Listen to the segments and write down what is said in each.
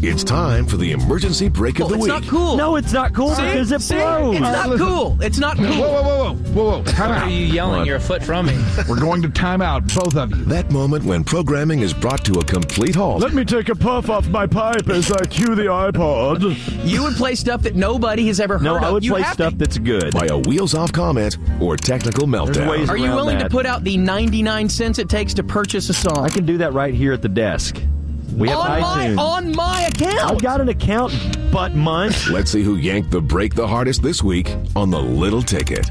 It's time for the emergency break of the week. It's not cool. No, it's not cool because it blows. It's not cool. It's not cool. Whoa. Time out. Are you yelling? You're a foot from me. We're going to time out, both of you. That moment when programming is brought to a complete halt. Let me take a puff off my pipe as I cue the iPod. You would play stuff that nobody has ever heard No, of. I would You play have stuff to. that's good. By a wheels-off comment or technical meltdown. ways Are you around willing that. to put out the 99 cents it takes to purchase a song? I can do that right here at the desk. We have iTunes. on my account. I've got an account, butt munch. Let's see who yanked the break the hardest this week on the Little Ticket.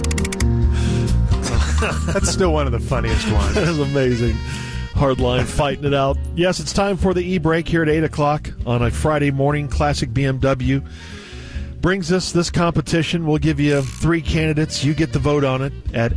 That's still one of the funniest ones. That is amazing. Hardline fighting it out. Yes, it's time for the e-break here at 8 o'clock on a Friday morning. Classic BMW brings us this competition. We'll give you 3 candidates. You get the vote on it at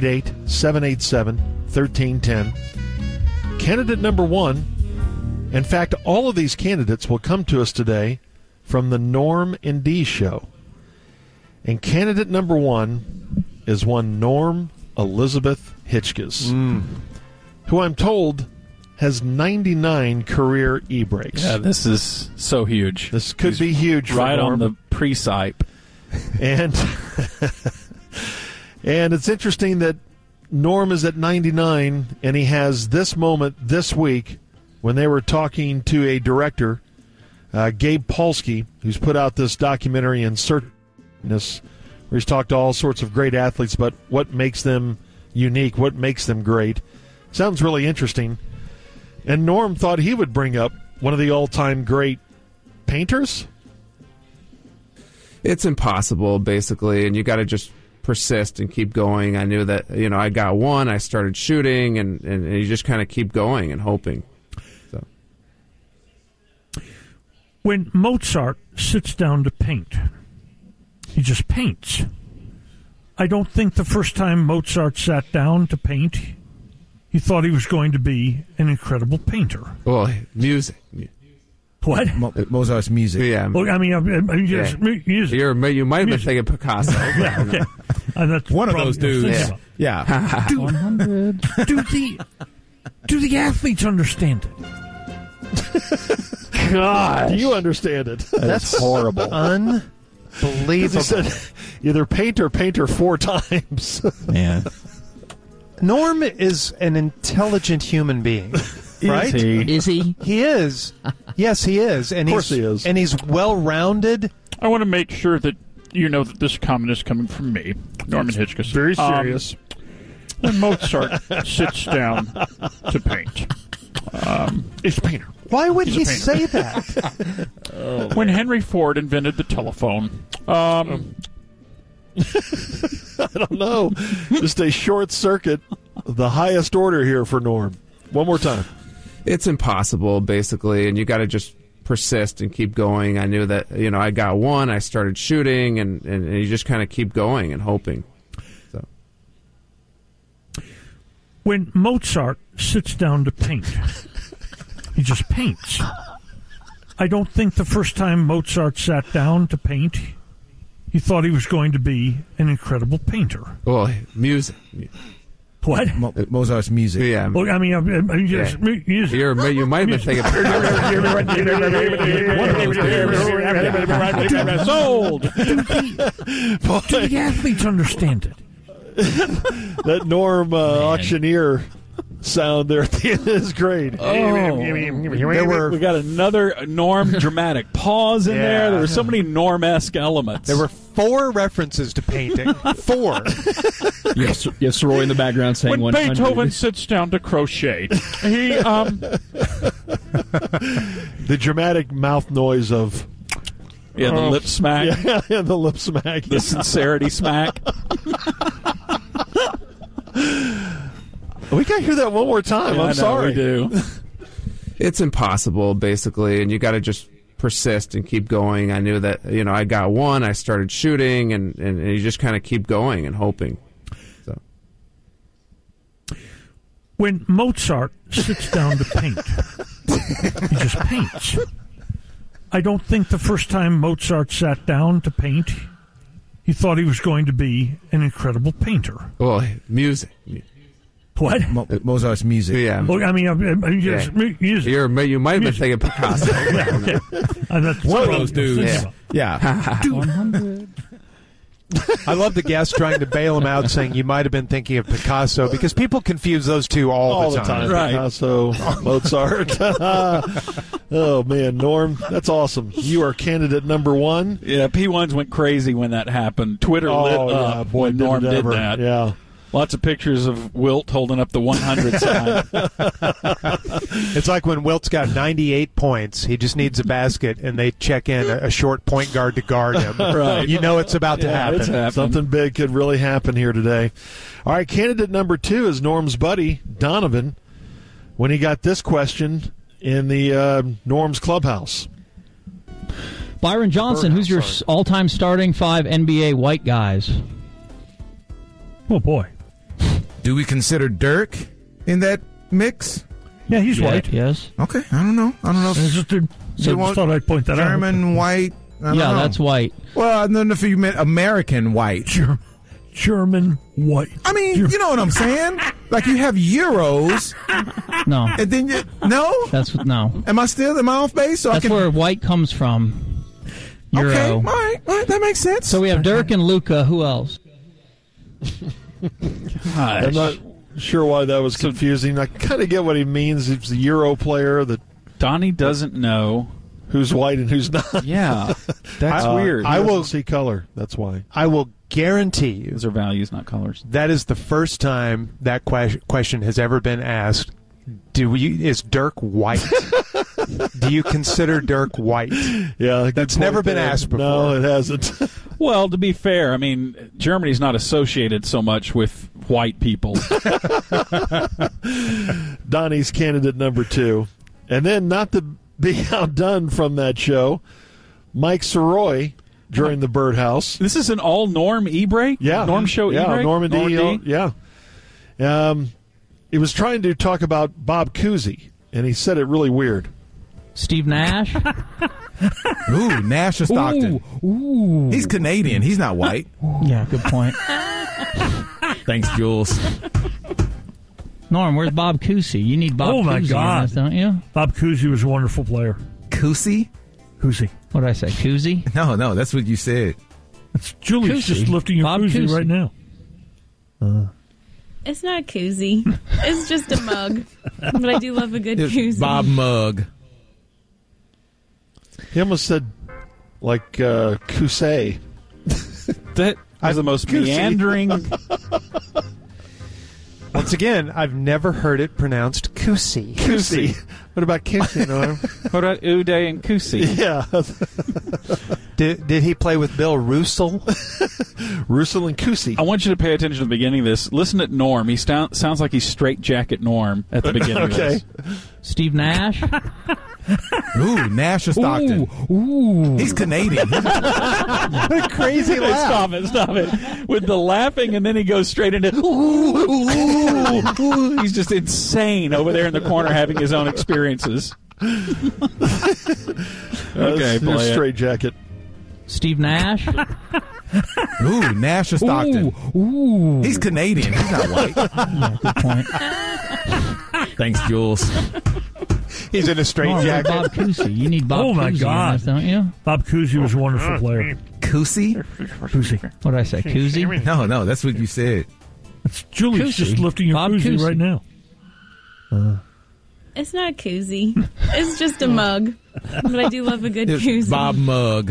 888-787-1310. Candidate number 1. In fact, all of these candidates will come to us today from the Norm and Dee show. And candidate number 1 is one Norm Elizabeth Hitchkes, who I'm told has 99 career e-breaks. Yeah, this is so huge. This could be huge for right Norm. on the pre-sipe. And and it's interesting that Norm is at 99, and he has this moment this week when they were talking to a director, Gabe Polsky, who's put out this documentary in Certainness, where he's talked to all sorts of great athletes about what makes them unique, what makes them great. Sounds really interesting. And Norm thought he would bring up one of the all-time great painters. It's impossible, basically, and you got to just persist and keep going. I knew that, I got one, I started shooting, and you just kind of keep going and hoping. So. When Mozart sits down to paint, he just paints. I don't think the first time Mozart sat down to paint, he thought he was going to be an incredible painter. Well, music. What? Mozart's music. Yeah. Well, I mean, just music. You might have been thinking Picasso. Yeah, okay. That's One of probably those dudes. Yeah. 100. Do the athletes understand it? God, do you understand it? That's horrible. Unbelievable. He said either paint or painter 4 times. Man. Norm is an intelligent human being, right? Is he? He is. Yes, he is. And Of course he is. And he's well-rounded. I want to make sure that you know that this comment is coming from me, Norman Hitchkes. Very serious. When Mozart sits down to paint, he's a painter. Why would He's he a painter. say that? When Henry Ford invented the telephone, I don't know. Just a short circuit, the highest order here for Norm. One more time. It's impossible, basically, and you got to just persist and keep going. I knew that, I got one, I started shooting, and you just kind of keep going and hoping. So. When Mozart sits down to paint, he just paints. I don't think the first time Mozart sat down to paint, he thought he was going to be an incredible painter. Well, music. What? Mozart's music. Yeah. Well, I mean, just music. You might have been thinking sold. Do the athletes understand it? That Norm auctioneer sound there at the end is great. We got another Norm dramatic pause in there. There were so many Norm-esque elements. There were 4 references to painting. 4. Yes, Roy in the background saying when 100. Beethoven sits down to crochet, he The dramatic mouth noise of... the lip smack. Yeah, the lip smack. The sincerity smack. We got to hear that one more time. I'm sorry. We do. It's impossible, basically, and you got to just persist and keep going. I knew that, I got one, I started shooting, and you just kind of keep going and hoping. So. When Mozart sits down to paint, he just paints. I don't think the first time Mozart sat down to paint, he thought he was going to be an incredible painter. Well, music. What? Mozart's music. Yeah. Well, I mean, music. You might have been thinking Picasso. Yeah, okay. That's One of those dudes. Yeah. 100. I love the guest trying to bail him out, saying you might have been thinking of Picasso, because people confuse those two all the time. Right. Picasso, Mozart. Oh, man, Norm, that's awesome. You are candidate number one. Yeah, P1s went crazy when that happened. Twitter lit up boy, when Norm it did ever. that. Yeah. Lots of pictures of Wilt holding up the 100 sign. It's like when Wilt's got 98 points. He just needs a basket, and they check in a short point guard to guard him. Right. You know it's about to happen. It's happening. Something big could really happen here today. All right, candidate number two is Norm's buddy, Donovan, when he got this question in the Norm's clubhouse. Byron Johnson, who's your all-time starting 5 NBA white guys? Oh, boy. Do we consider Dirk in that mix? Yeah, he's white. Yes. Okay, I don't know. Just thought I'd point that out. German white. I don't know. That's white. Well, I don't know if you meant American white. German white. I mean, you know what I'm saying? Like you have Euros. No. And then no. No. Am I off base? So that's where white comes from. Euro. Okay, all right, that makes sense. So we have Dirk and Luka. Who else? I'm not sure why that was confusing. I kind of get what he means. He's a Euro player that Donnie doesn't know who's white and who's not. Yeah, that's weird. I will see color. That's why. I will guarantee you. Those are values, not colors. That is the first time that question has ever been asked. Is Dirk white? Do you consider Dirk white? Yeah, that's never been asked before. No, it hasn't. Well, to be fair, I mean, Germany's not associated so much with white people. Donnie's candidate number two. And then, not to be outdone from that show, Mike Soroy during the Birdhouse. This is an all Norm e-break? Yeah. Norm show e-break? Normandy. Yeah. He was trying to talk about Bob Cousy, and he said it really weird. Steve Nash? Ooh, Nash or Stockton. Ooh. He's Canadian. He's not white. Yeah, good point. Thanks, Jules. Norm, where's Bob Cousy? You need Bob Cousy. Oh, my God. Don't you? Bob Cousy was a wonderful player. Cousy? Cousy. What did I say? Cousy? No, that's what you said. That's Julie's Cousy. just lifting your Bob Cousy right now. It's not a koozie. It's just a mug. But I do love a good It's koozie. Bob Mug. He almost said, like, Cousy. That is the most meandering. Once again, I've never heard it pronounced Cousy. Cousy. What about Cousy, Norm? What about Uday and Cousy? Yeah. Did he play with Bill Russell? Russell and Cousy. I want you to pay attention to the beginning of this. Listen at Norm. He sounds like he's straight jacket Norm at the beginning of this. Steve Nash? Ooh, Nash or Stockton. Ooh. He's Canadian. What a crazy laugh. Stop it. With the laughing, and then he goes straight into, ooh. He's just insane over there in the corner having his own experiences. Okay, play straight jacket. Steve Nash? Ooh, Nash or Stockton. Ooh. He's Canadian. He's not white. Yeah, good point. Thanks, Jules. He's in a straight jacket. Bob Cousy. You need Bob Cousy. Oh, my God. Don't you? Bob Cousy was a wonderful player. Cousy? Cousy. What did I say? Cousy? No, that's what you said. That's Julie's Cousy. just lifting your Bob Cousy Cousy. right now. It's not a koozie. It's just a mug. But I do love a good It's koozie. Bob Mug.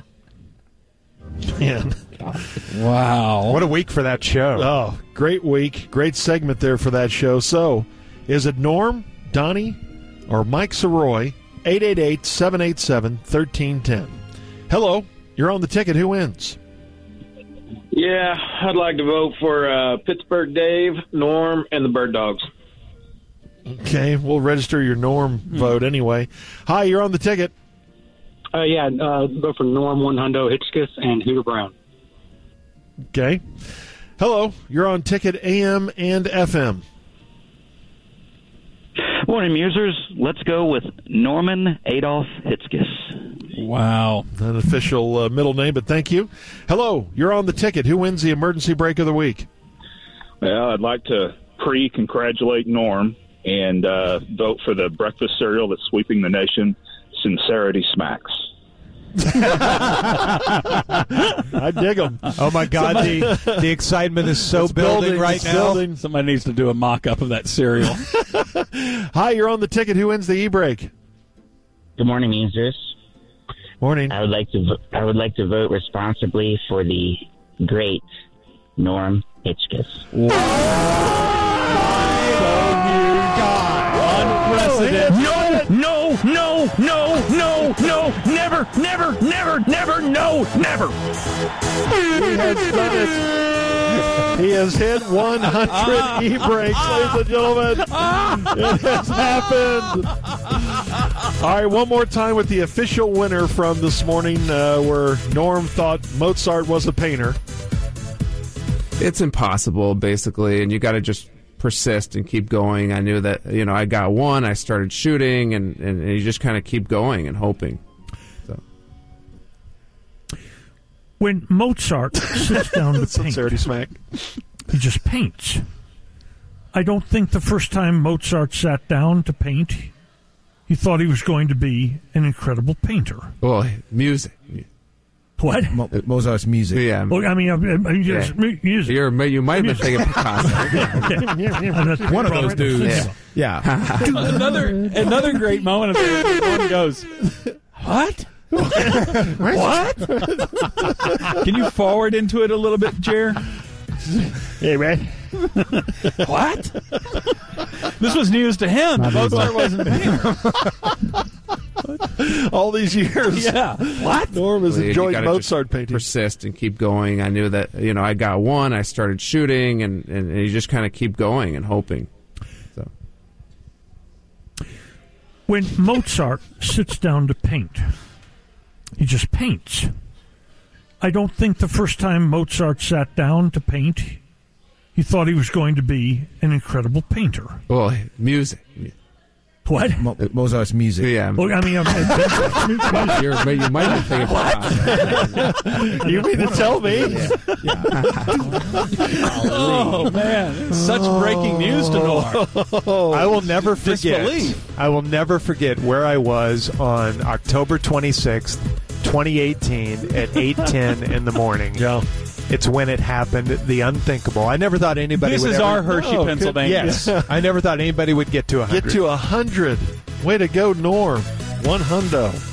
Man. Wow. What a week for that show. Oh, great week. Great segment there for that show. So, is it Norm, Donnie, or Mike Soroy? 888-787-1310. Hello. You're on the ticket. Who wins? Yeah, I'd like to vote for Pittsburgh Dave, Norm, and the Bird Dogs. Okay, we'll register your Norm vote anyway. Hi, you're on the ticket. Vote for Norm, One Hundo, Hitchkiss, and Hooter Brown. Okay. Hello, you're on ticket AM and FM. Morning, Musers. Let's go with Norman Adolf Hitchkiss. Wow. Not an official middle name, but thank you. Hello, you're on the ticket. Who wins the emergency break of the week? Well, I'd like to pre-congratulate Norm and vote for the breakfast cereal that's sweeping the nation, Sincerity Smacks. I dig them. Oh, my God. The excitement is so building right now. Somebody needs to do a mock-up of that cereal. Hi, you're on the ticket. Who wins the e-break? Good morning, Musers. Morning. I would like to vote responsibly for the great Norm Hitchkes. Unprecedented. No, never, no, never. He has done it. He has hit 100 e-breaks, ladies and gentlemen. It has happened. All right, one more time with the official winner from this morning where Norm thought Mozart was a painter. It's impossible, basically, and you got to just persist and keep going. I knew that, I got one, I started shooting, and you just kind of keep going and hoping. So. When Mozart sits down to paint, he just paints. I don't think the first time Mozart sat down to paint, he thought he was going to be an incredible painter. Well, music. What? Mozart's music. Yeah. Well, I mean, just music. You might have been thinking Picasso. One of those dudes. Yeah. Another great moment of it. One goes, what? What? Can you forward into it a little bit, Jer? Hey, man. What? This was news to him. Mozart wasn't painter. All these years. Yeah. What? Norm is enjoying Mozart painting. Persist and keep going. I knew that, I got one, I started shooting, and you just kind of keep going and hoping. So. When Mozart sits down to paint, he just paints. I don't think the first time Mozart sat down to paint, he thought he was going to be an incredible painter. Well, music. What? Mozart's music. Yeah. Well, I mean, you might have been thinking Picasso. You mean to tell me? Oh, man. Such breaking news to Norm. I will never forget. Disbelief. I will never forget where I was on October 26th, 2018 at 8:10 in the morning. Yeah. It's when it happened, the unthinkable. I never thought anybody would This is our Hershey, Pennsylvania. Yes. I never thought anybody would get to 100. Get to 100. Way to go, Norm. 100.